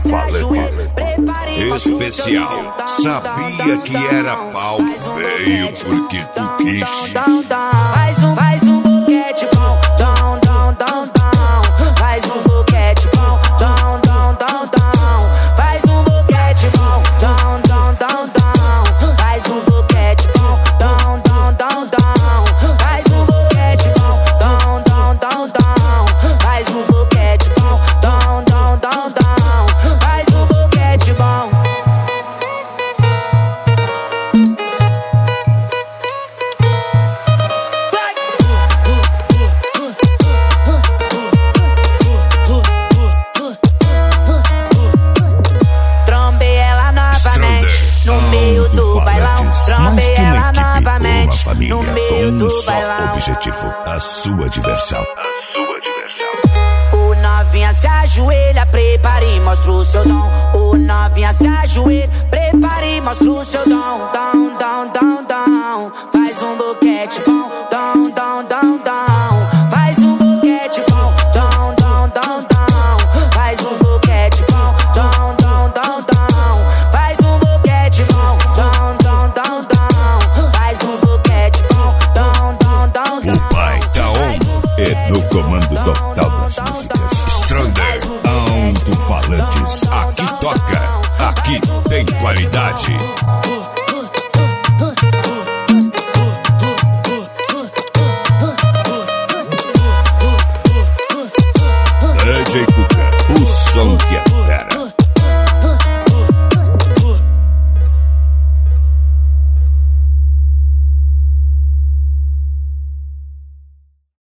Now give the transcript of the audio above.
Especial, sabia que era pau, veio porque tu quis. Faz um boquete bom, dão, dão, dão, dão. Faz um boquete bom, dão, dão, dão, dão. Faz um boquete bom, dão, dão, dão, dão. Faz um boquete bom, dão, dão, dão, dão. Faz um boquete bom, dão, dão, dão, dão. Faz um boquete bom, dão, dão, dão, dão. Faz um boquete bom. No meio do bailão, trombei ela novamente. No meio do bailão, objetivo, a sua diversão. O novinha se ajoelha, prepara e mostra o seu dom. O novinha se ajoelha, prepara e mostra o seu dom. Dão, dão, dão, dão. Faz um boquete bom, dão, dão, dão, dão. Faz um boquete bom, dão, dão, dão, dão. Faz um boquete bom, dão, dão, dão, dão. Faz um boquete bom, dão, dão, dão, dão. Faz um boquete bom, dão, dão, dão, dão. O pai da onda é no comando total das músicas. Stronger, alto-falantes. Aqui toca, aqui tem qualidade. DJ Cuca, o som que é